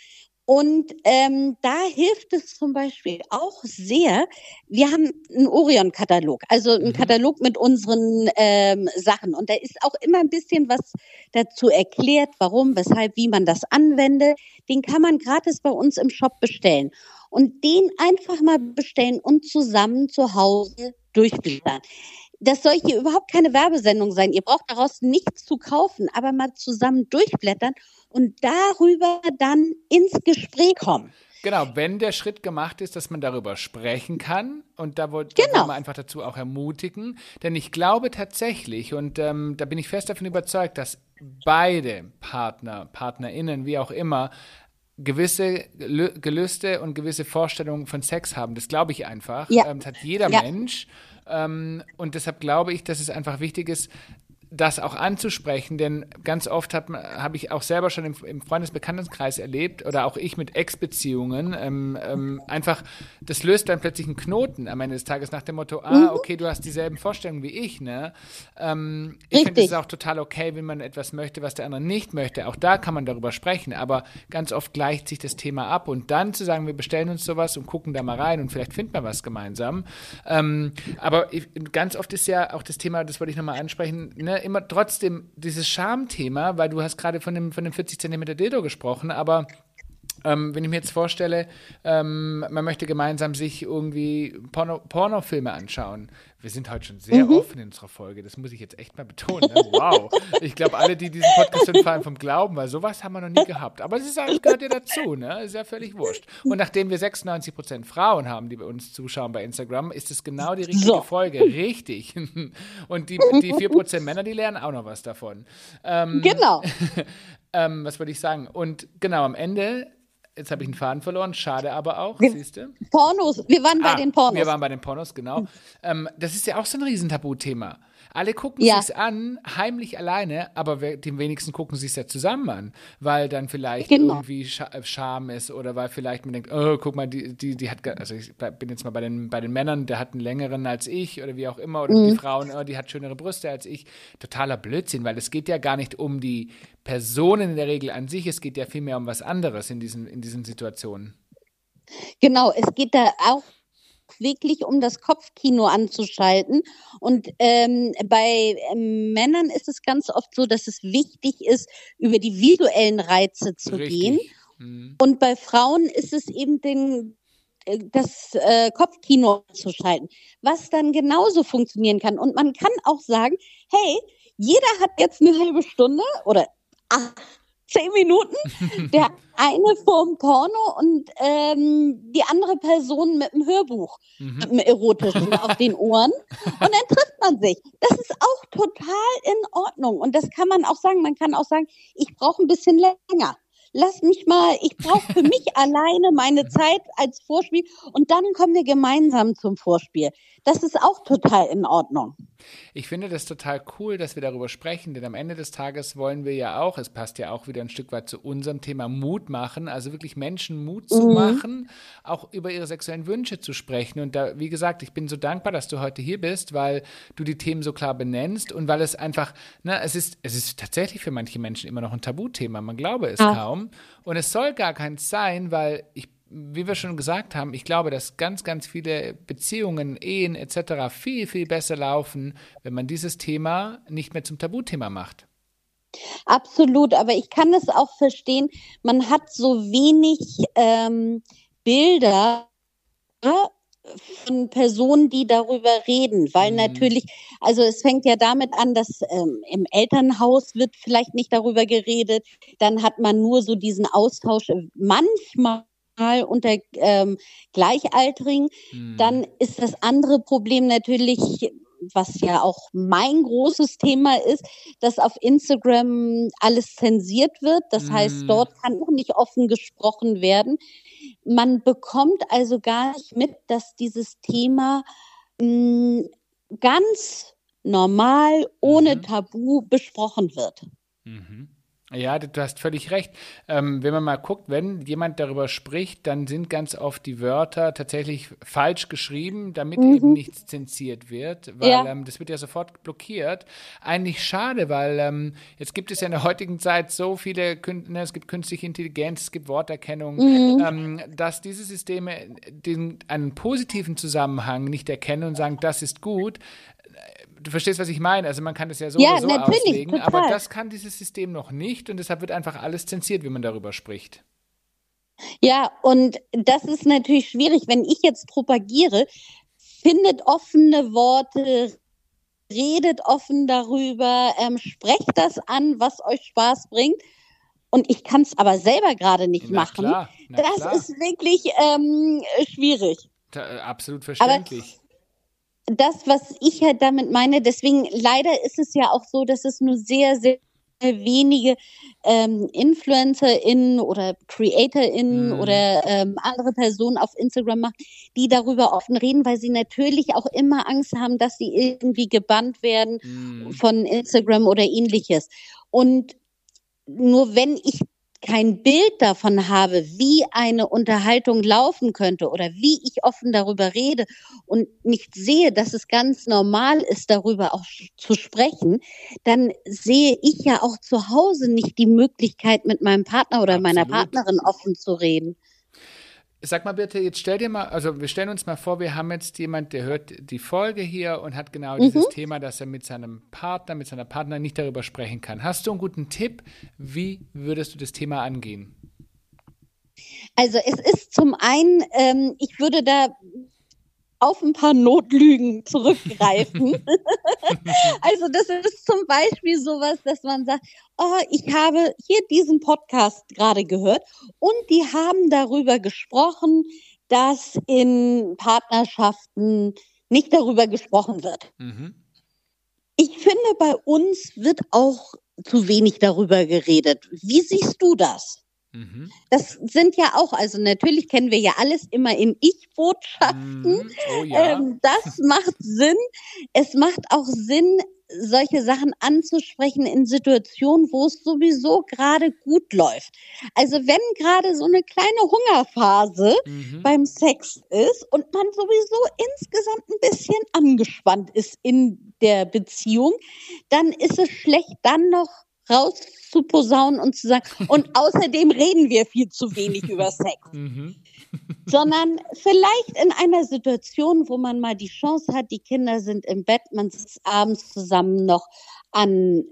Und da hilft es zum Beispiel auch sehr, wir haben einen Orion-Katalog, also einen Katalog mit unseren Sachen. Und da ist auch immer ein bisschen was dazu erklärt, warum, weshalb, wie man das anwendet. Den kann man gratis bei uns im Shop bestellen. Und den einfach mal bestellen und zusammen zu Hause durchblättern. Das soll hier überhaupt keine Werbesendung sein. Ihr braucht daraus nichts zu kaufen, aber mal zusammen durchblättern und darüber dann ins Gespräch kommen. Genau, wenn der Schritt gemacht ist, dass man darüber sprechen kann, und da wollen wir einfach dazu auch ermutigen, denn ich glaube tatsächlich, und da bin ich fest davon überzeugt, dass beide PartnerInnen, wie auch immer, gewisse Gelüste und gewisse Vorstellungen von Sex haben. Das glaube ich einfach. Ja. Das hat jeder Mensch. Und deshalb glaube ich, dass es einfach wichtig ist, das auch anzusprechen, denn ganz oft habe ich auch selber schon im Freundesbekanntenkreis erlebt oder auch ich mit Ex-Beziehungen einfach, das löst dann plötzlich einen Knoten am Ende des Tages nach dem Motto, okay, du hast dieselben Vorstellungen wie ich, ne? Ich finde, es ist auch total okay, wenn man etwas möchte, was der andere nicht möchte. Auch da kann man darüber sprechen, aber ganz oft gleicht sich das Thema ab und dann zu sagen, wir bestellen uns sowas und gucken da mal rein und vielleicht finden wir was gemeinsam. Aber ganz oft ist ja auch das Thema, das wollte ich nochmal ansprechen, ne, immer trotzdem dieses Schamthema, weil du hast gerade von dem 40 Zentimeter Dildo gesprochen, aber wenn ich mir jetzt vorstelle, man möchte gemeinsam sich irgendwie Pornofilme anschauen. Wir sind heute schon sehr offen in unserer Folge, das muss ich jetzt echt mal betonen. Ne? Wow. Ich glaube, alle, die diesen Podcast hören, fallen vom Glauben, weil sowas haben wir noch nie gehabt. Aber es gehört ja dazu, ne? Ist ja völlig wurscht. Und nachdem wir 96% Frauen haben, die bei uns zuschauen bei Instagram, ist es genau die richtige Folge. Richtig. Und die 4% Männer, die lernen auch noch was davon. Genau. Was wollte ich sagen? Und genau, am Ende Jetzt habe ich einen Faden verloren, schade aber auch, siehst du? Pornos, wir waren bei den Pornos. Wir waren bei den Pornos, genau. Das ist ja auch so ein Riesentabuthema. Alle gucken Ja. sich's an, heimlich alleine, aber die wenigsten gucken sich's ja zusammen an, weil dann vielleicht Genau. irgendwie Scham ist oder weil vielleicht man denkt, oh, guck mal, die hat, also ich bin jetzt mal bei den Männern, der hat einen längeren als ich oder wie auch immer, oder die Frauen, oh, die hat schönere Brüste als ich. Totaler Blödsinn, weil es geht ja gar nicht um die Personen in der Regel an sich, es geht ja vielmehr um was anderes in diesen Situationen. Genau, es geht da auch wirklich um das Kopfkino anzuschalten. Und bei Männern ist es ganz oft so, dass es wichtig ist, über die visuellen Reize zu gehen. Und bei Frauen ist es eben das Kopfkino anzuschalten, was dann genauso funktionieren kann. Und man kann auch sagen, hey, jeder hat jetzt eine halbe Stunde oder 10 Minuten, der eine vorm Porno und die andere Person mit dem Hörbuch, mit dem erotischen auf den Ohren. Und dann trifft man sich. Das ist auch total in Ordnung. Und das kann man auch sagen. Man kann auch sagen, ich brauche ein bisschen länger. Lass mich mal, ich brauche für mich alleine meine Zeit als Vorspiel und dann kommen wir gemeinsam zum Vorspiel. Das ist auch total in Ordnung. Ich finde das total cool, dass wir darüber sprechen, denn am Ende des Tages wollen wir ja auch, es passt ja auch wieder ein Stück weit zu unserem Thema Mut machen, also wirklich Menschen Mut zu machen, auch über ihre sexuellen Wünsche zu sprechen. Und da, wie gesagt, ich bin so dankbar, dass du heute hier bist, weil du die Themen so klar benennst und weil es einfach, es ist tatsächlich für manche Menschen immer noch ein Tabuthema, man glaube es kaum. Und es soll gar keins sein, weil wie wir schon gesagt haben, ich glaube, dass ganz, ganz viele Beziehungen, Ehen etc. viel, viel besser laufen, wenn man dieses Thema nicht mehr zum Tabuthema macht. Absolut, aber ich kann es auch verstehen, man hat so wenig Bilder von Personen, die darüber reden, weil natürlich, also es fängt ja damit an, dass im Elternhaus wird vielleicht nicht darüber geredet, dann hat man nur so diesen Austausch manchmal unter Gleichaltrigen. Dann ist das andere Problem natürlich, was ja auch mein großes Thema ist, dass auf Instagram alles zensiert wird. Das heißt, dort kann auch nicht offen gesprochen werden. Man bekommt also gar nicht mit, dass dieses Thema ganz normal, ohne Tabu besprochen wird. Ja, du hast völlig recht. Wenn man mal guckt, wenn jemand darüber spricht, dann sind ganz oft die Wörter tatsächlich falsch geschrieben, damit eben nichts zensiert wird, weil das wird ja sofort blockiert. Eigentlich schade, weil jetzt gibt es ja in der heutigen Zeit so viele, es gibt künstliche Intelligenz, es gibt Worterkennung, dass diese Systeme einen positiven Zusammenhang nicht erkennen und sagen, das ist gut. Du verstehst, was ich meine? Also man kann das ja so oder so auslegen, total. Aber das kann dieses System noch nicht und deshalb wird einfach alles zensiert, wenn man darüber spricht. Ja, und das ist natürlich schwierig, wenn ich jetzt propagiere, findet offene Worte, redet offen darüber, sprecht das an, was euch Spaß bringt. Und ich kann es aber selber gerade nicht machen. Klar. Das ist wirklich schwierig. Absolut verständlich. Aber das, was ich halt damit meine, deswegen leider ist es ja auch so, dass es nur sehr, sehr wenige InfluencerInnen oder CreatorInnen oder andere Personen auf Instagram machen, die darüber offen reden, weil sie natürlich auch immer Angst haben, dass sie irgendwie gebannt werden von Instagram oder ähnliches. Und nur wenn ich kein Bild davon habe, wie eine Unterhaltung laufen könnte oder wie ich offen darüber rede und nicht sehe, dass es ganz normal ist, darüber auch zu sprechen, dann sehe ich ja auch zu Hause nicht die Möglichkeit, mit meinem Partner oder meiner Partnerin offen zu reden. Sag mal bitte, jetzt wir stellen uns mal vor, wir haben jetzt jemand, der hört die Folge hier und hat genau dieses Thema, dass er mit seinem Partner, mit seiner Partnerin nicht darüber sprechen kann. Hast du einen guten Tipp? Wie würdest du das Thema angehen? Also es ist zum einen, ich würde da auf ein paar Notlügen zurückgreifen. Also das ist zum Beispiel sowas, dass man sagt, ich habe hier diesen Podcast gerade gehört und die haben darüber gesprochen, dass in Partnerschaften nicht darüber gesprochen wird. Ich finde, bei uns wird auch zu wenig darüber geredet. Wie siehst du das? Das sind ja auch, also natürlich kennen wir ja alles immer in Ich-Botschaften. Oh ja. Das macht Sinn. Es macht auch Sinn, solche Sachen anzusprechen in Situationen, wo es sowieso gerade gut läuft. Also wenn gerade so eine kleine Hungerphase beim Sex ist und man sowieso insgesamt ein bisschen angespannt ist in der Beziehung, dann ist es schlecht, dann noch raus zu posaunen und zu sagen, und außerdem reden wir viel zu wenig über Sex. Sondern vielleicht in einer Situation, wo man mal die Chance hat, die Kinder sind im Bett, man sitzt abends zusammen noch an,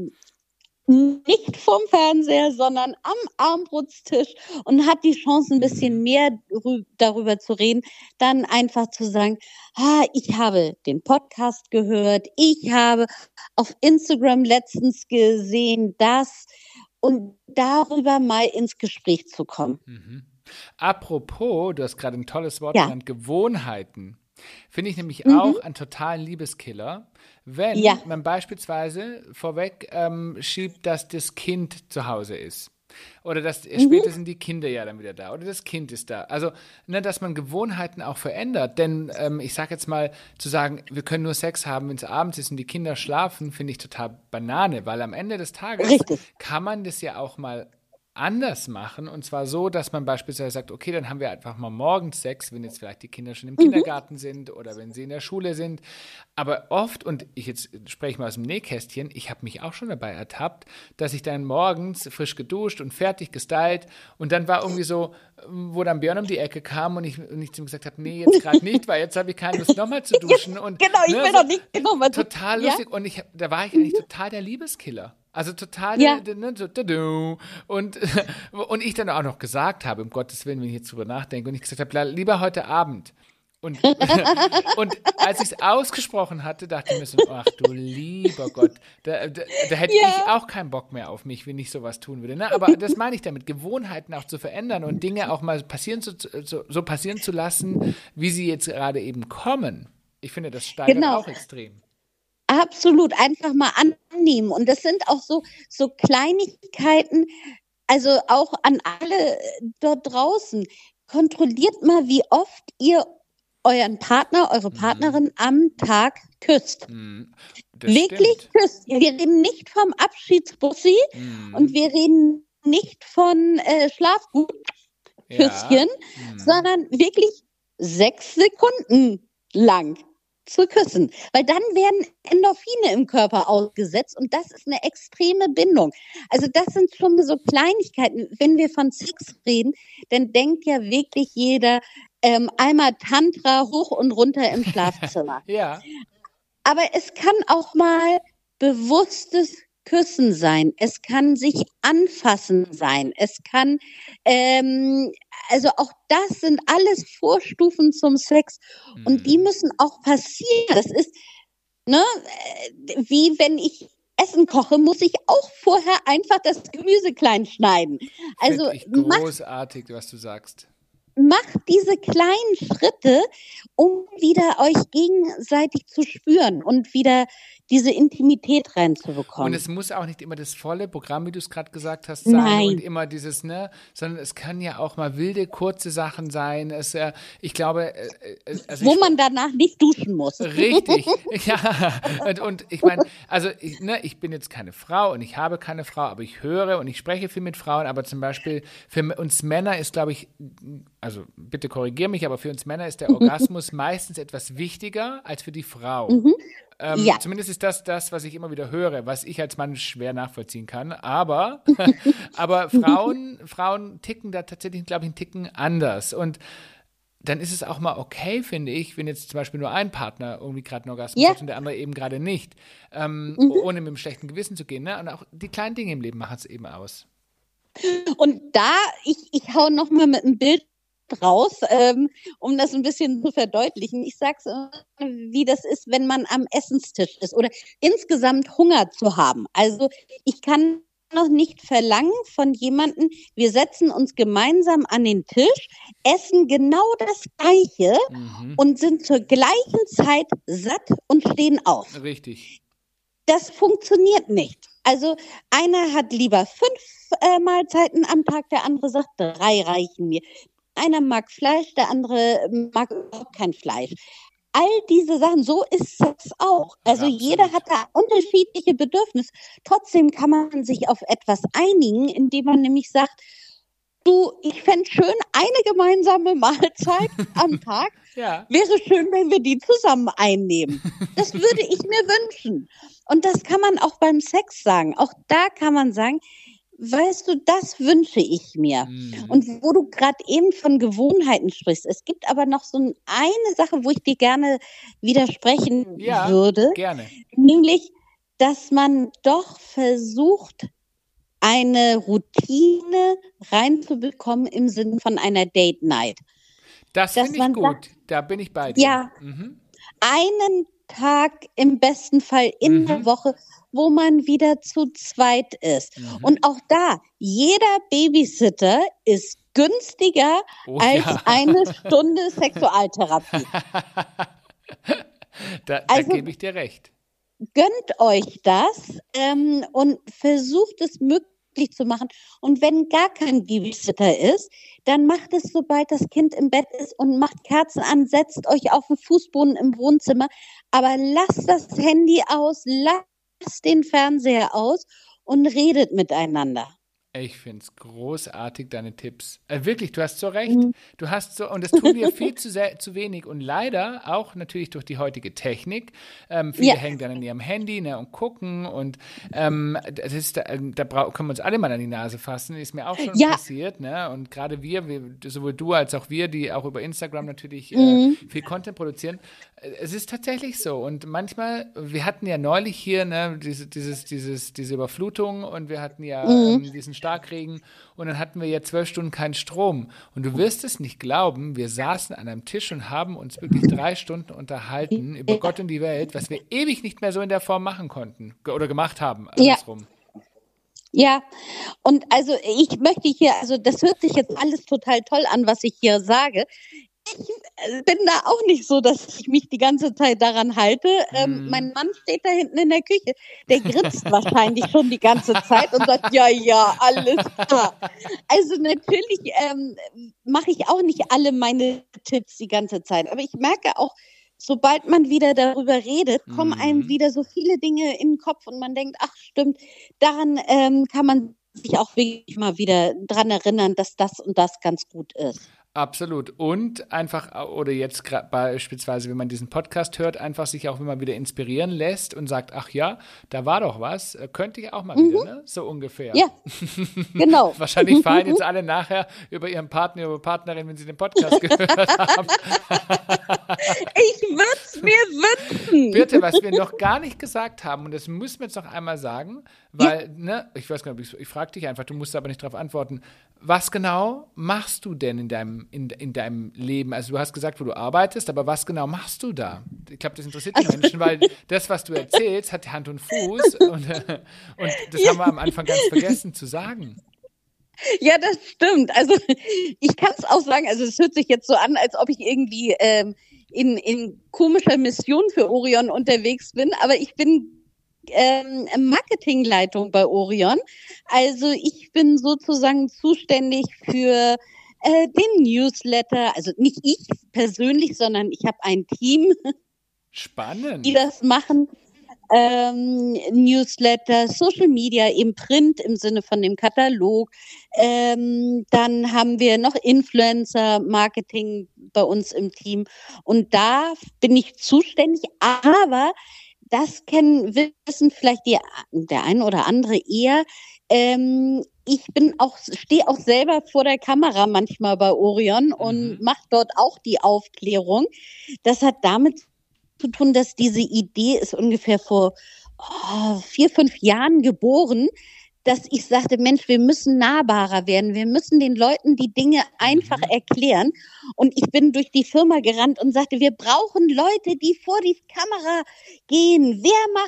nicht vom Fernseher, sondern am Abendbrotstisch und hat die Chance, ein bisschen mehr darüber zu reden, dann einfach zu sagen, ich habe den Podcast gehört, ich habe auf Instagram letztens gesehen, und darüber mal ins Gespräch zu kommen. Apropos, du hast gerade ein tolles Wort genannt, Gewohnheiten. Finde ich nämlich auch einen totalen Liebeskiller, wenn man beispielsweise vorweg schiebt, dass das Kind zu Hause ist. Oder dass später sind die Kinder ja dann wieder da. Oder das Kind ist da. Also, dass man Gewohnheiten auch verändert. Denn ich sage jetzt mal, zu sagen, wir können nur Sex haben, wenn es abends ist und die Kinder schlafen, finde ich total Banane. Weil am Ende des Tages kann man das ja auch mal anders machen, und zwar so, dass man beispielsweise sagt, okay, dann haben wir einfach mal morgens Sex, wenn jetzt vielleicht die Kinder schon im Kindergarten sind oder wenn sie in der Schule sind, aber oft, und ich jetzt spreche mal aus dem Nähkästchen, ich habe mich auch schon dabei ertappt, dass ich dann morgens frisch geduscht und fertig gestylt und dann war irgendwie so, wo dann Björn um die Ecke kam und ich zu ihm gesagt habe, nee, jetzt gerade nicht, weil jetzt habe ich keine Lust nochmal zu duschen. Und, genau, ich will doch nicht nochmal duschen. Total lustig und da war ich eigentlich total der Liebeskiller. Also total, und ich dann auch noch gesagt habe, um Gottes Willen, wenn ich jetzt drüber nachdenke, und ich gesagt habe, lieber heute Abend. Und als ich es ausgesprochen hatte, dachte ich mir so, ach du lieber Gott, da hätte ich auch keinen Bock mehr auf mich, wenn ich sowas tun würde. Ne? Aber das meine ich damit, Gewohnheiten auch zu verändern und Dinge auch mal passieren so passieren zu lassen, wie sie jetzt gerade eben kommen. Ich finde, das steigert auch extrem. Absolut, einfach mal annehmen. Und das sind auch so Kleinigkeiten, also auch an alle dort draußen. Kontrolliert mal, wie oft ihr euren Partner, eure Partnerin am Tag küsst. Wirklich küsst. Wir reden nicht vom Abschiedsbussi und wir reden nicht von Schlafgutküsschen, sondern wirklich 6 Sekunden lang zu küssen, weil dann werden Endorphine im Körper ausgesetzt und das ist eine extreme Bindung. Also das sind schon so Kleinigkeiten. Wenn wir von Sex reden, dann denkt ja wirklich jeder einmal Tantra hoch und runter im Schlafzimmer. Ja. Aber es kann auch mal bewusstes Küssen sein. Es kann sich anfassen sein. Es kann, also auch das sind alles Vorstufen zum Sex und die müssen auch passieren. Das ist, wie wenn ich Essen koche, muss ich auch vorher einfach das Gemüse klein schneiden. Also großartig, was du sagst. Macht diese kleinen Schritte, um wieder euch gegenseitig zu spüren und wieder diese Intimität reinzubekommen. Und es muss auch nicht immer das volle Programm, wie du es gerade gesagt hast, sein und immer dieses, sondern es können ja auch mal wilde, kurze Sachen sein. Ich glaube, wo man danach nicht duschen muss. Richtig, ja. Und ich meine, also ich bin jetzt keine Frau und ich habe keine Frau, aber ich höre und ich spreche viel mit Frauen, aber zum Beispiel für uns Männer ist, glaube ich, also bitte korrigiere mich, aber für uns Männer ist der Orgasmus meistens etwas wichtiger als für die Frau. Zumindest ist das, was ich immer wieder höre, was ich als Mann schwer nachvollziehen kann. Aber Frauen ticken da tatsächlich, glaube ich, einen Ticken anders. Und dann ist es auch mal okay, finde ich, wenn jetzt zum Beispiel nur ein Partner irgendwie gerade einen Orgasmus hat und der andere eben gerade nicht, ohne mit einem schlechten Gewissen zu gehen. Ne? Und auch die kleinen Dinge im Leben machen es eben aus. Und da, ich hau noch mal mit einem Bild raus, um das ein bisschen zu verdeutlichen. Ich sag's, wie das ist, wenn man am Essenstisch ist oder insgesamt Hunger zu haben. Also ich kann noch nicht verlangen von jemandem, wir setzen uns gemeinsam an den Tisch, essen genau das Gleiche und sind zur gleichen Zeit satt und stehen auf. Richtig. Das funktioniert nicht. Also einer hat lieber 5 Mahlzeiten am Tag, der andere sagt, 3 reichen mir. Einer mag Fleisch, der andere mag überhaupt kein Fleisch. All diese Sachen, so ist Sex auch. Also Absolut. jeder hat da unterschiedliche Bedürfnisse. Trotzdem kann man sich auf etwas einigen, indem man nämlich sagt, du, ich fände schön, eine gemeinsame Mahlzeit am Tag. Ja. Wäre schön, wenn wir die zusammen einnehmen. Das würde ich mir wünschen. Und das kann man auch beim Sex sagen. Auch da kann man sagen, weißt du, das wünsche ich mir. Und wo du gerade eben von Gewohnheiten sprichst, es gibt aber noch so eine Sache, wo ich dir gerne widersprechen würde. Gerne. Nämlich, dass man doch versucht, eine Routine reinzubekommen im Sinne von einer Date Night. Das finde ich gut. Sagt, da bin ich bei dir. Ja, einen Tag im besten Fall in der Woche, wo man wieder zu zweit ist. Und auch da, jeder Babysitter ist günstiger als eine Stunde Sexualtherapie. Da gebe ich dir recht. Gönnt euch das und versucht es möglich zu machen. Und wenn gar kein Babysitter ist, dann macht es, sobald das Kind im Bett ist, und macht Kerzen an, setzt euch auf den Fußboden im Wohnzimmer, aber lasst das Handy aus, lasst den Fernseher aus und redet miteinander. Ich finde es großartig, deine Tipps. Wirklich, du hast so recht. Du hast so, und das tun wir viel zu wenig. Und leider auch natürlich durch die heutige Technik. Viele hängen dann an ihrem Handy, ne, und gucken. Und das ist, da können wir uns alle mal an die Nase fassen. Ist mir auch schon passiert. Ne? Und gerade wir, sowohl du als auch wir, die auch über Instagram natürlich viel Content produzieren. Es ist tatsächlich so. Und manchmal, wir hatten ja neulich hier, ne, diese Überflutung, und wir hatten ja diesen Starkregen, und dann hatten wir ja 12 Stunden keinen Strom. Und du wirst es nicht glauben, wir saßen an einem Tisch und haben uns wirklich 3 Stunden unterhalten über Gott und die Welt, was wir ewig nicht mehr so in der Form machen konnten oder gemacht haben, andersrum. Ja, und also ich möchte hier, also das hört sich jetzt alles total toll an, was ich hier sage. Ich bin da auch nicht so, dass ich mich die ganze Zeit daran halte. Mein Mann steht da hinten in der Küche. Der grinst wahrscheinlich schon die ganze Zeit und sagt, ja, alles klar. Also natürlich mache ich auch nicht alle meine Tipps die ganze Zeit. Aber ich merke auch, sobald man wieder darüber redet, kommen einem wieder so viele Dinge in den Kopf und man denkt, ach stimmt, daran kann man sich auch wirklich mal wieder dran erinnern, dass das und das ganz gut ist. Absolut. Und einfach, oder jetzt beispielsweise, wenn man diesen Podcast hört, einfach sich auch immer wieder inspirieren lässt und sagt, ach ja, da war doch was, könnte ich auch mal wieder, ne? So ungefähr. Ja, genau. Wahrscheinlich fallen jetzt alle nachher über ihren Partner, über Partnerin, wenn sie den Podcast gehört haben. Ich würde es mir wünschen. Birte, was wir noch gar nicht gesagt haben, und das müssen wir jetzt noch einmal sagen, weil, ne, ich weiß gar nicht, ich frage dich einfach, du musst aber nicht darauf antworten. Was genau machst du denn in deinem Leben? Also du hast gesagt, wo du arbeitest, aber was genau machst du da? Ich glaube, das interessiert die Menschen, weil das, was du erzählst, hat Hand und Fuß, und das haben wir am Anfang ganz vergessen zu sagen. Ja, das stimmt. Also ich kann es auch sagen, also es hört sich jetzt so an, als ob ich irgendwie in komischer Mission für Orion unterwegs bin, aber ich bin Marketingleitung bei Orion. Also ich bin sozusagen zuständig für den Newsletter, also nicht ich persönlich, sondern ich habe ein Team, Spannend, die das machen. Newsletter, Social Media, eben Print im Sinne von dem Katalog. Dann haben wir noch Influencer-Marketing bei uns im Team. Und da bin ich zuständig, aber das wissen vielleicht der ein oder andere eher. Ich stehe auch selber vor der Kamera manchmal bei Orion und mache dort auch die Aufklärung. Das hat damit zu tun, dass diese Idee ist ungefähr vor 4, 5 Jahren geboren, dass ich sagte, Mensch, wir müssen nahbarer werden. Wir müssen den Leuten die Dinge einfach erklären. Und ich bin durch die Firma gerannt und sagte, wir brauchen Leute, die vor die Kamera gehen.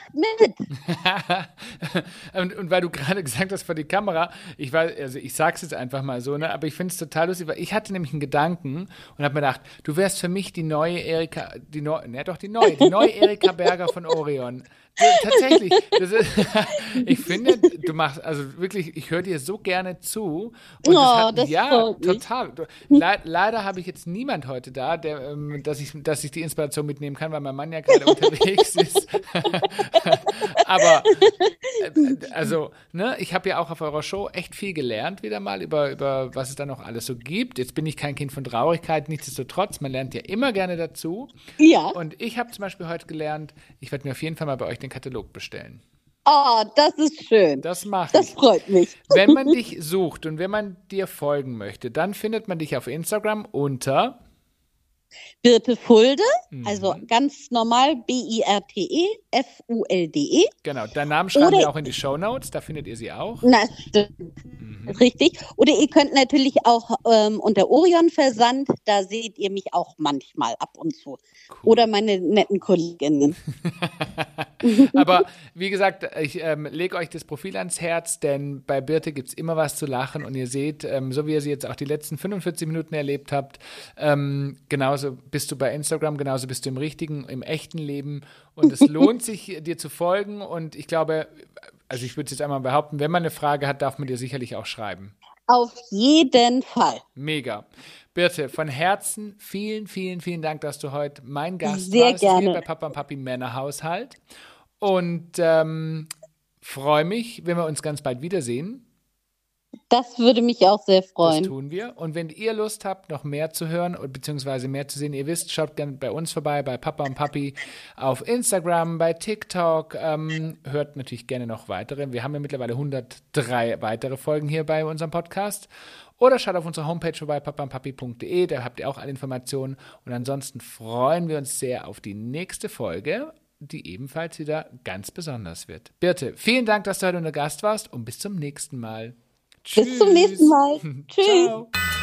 Wer macht mit? und weil du gerade gesagt hast, vor die Kamera, ich sag's jetzt einfach mal so, ne, aber ich finde es total lustig, weil ich hatte nämlich einen Gedanken und habe mir gedacht, du wärst für mich die neue Erika Berger von Orion. Tatsächlich. Ich finde, du machst, also wirklich, ich höre dir so gerne zu. Und das ja, freut mich. total. Leider habe ich jetzt niemand heute da, dass ich die Inspiration mitnehmen kann, weil mein Mann ja gerade unterwegs ist. Aber, also, ne, ich habe ja auch auf eurer Show echt viel gelernt wieder mal über was es da noch alles so gibt. Jetzt bin ich kein Kind von Traurigkeit, nichtsdestotrotz, man lernt ja immer gerne dazu. Ja. Und ich habe zum Beispiel heute gelernt, ich werde mir auf jeden Fall mal bei euch den Katalog bestellen. Oh, das ist schön. Das mache Das ich. freut mich. Wenn man dich sucht und wenn man dir folgen möchte, dann findet man dich auf Instagram unter Birte Fulde, also ganz normal BIRTE-FULDE. Genau, deinen Namen schreiben Oder- wir auch in die Shownotes, da findet ihr sie auch. Na, stimmt. Richtig. Oder ihr könnt natürlich auch unter Orion Versand, da seht ihr mich auch manchmal ab und zu. Cool. Oder meine netten Kolleginnen. Aber wie gesagt, ich lege euch das Profil ans Herz, denn bei Birte gibt es immer was zu lachen und ihr seht, so wie ihr sie jetzt auch die letzten 45 Minuten erlebt habt, genauso bist du bei Instagram, genauso bist du im echten Leben und es lohnt sich, dir zu folgen und ich glaube, also ich würde es jetzt einmal behaupten, wenn man eine Frage hat, darf man dir sicherlich auch schreiben. Auf jeden Fall. Mega. Birte, von Herzen vielen, vielen, vielen Dank, dass du heute mein Gast Sehr warst hier gerne. bei Papa und Papi Männerhaushalt. Und freue mich, wenn wir uns ganz bald wiedersehen. Das würde mich auch sehr Das freuen. tun wir. Und wenn ihr Lust habt, noch mehr zu hören beziehungsweise mehr zu sehen, ihr wisst, schaut gerne bei uns vorbei, bei Papa und Papi auf Instagram, bei TikTok. Hört natürlich gerne noch weitere. Wir haben ja mittlerweile 103 weitere Folgen hier bei unserem Podcast. Oder schaut auf unserer Homepage vorbei, papaundpapi.de, da habt ihr auch alle Informationen. Und ansonsten freuen wir uns sehr auf die nächste Folge, die ebenfalls wieder ganz besonders wird. Birte, vielen Dank, dass du heute unser Gast warst und bis zum nächsten Mal. Bis zum nächsten Mal. Tschüss. Ciao.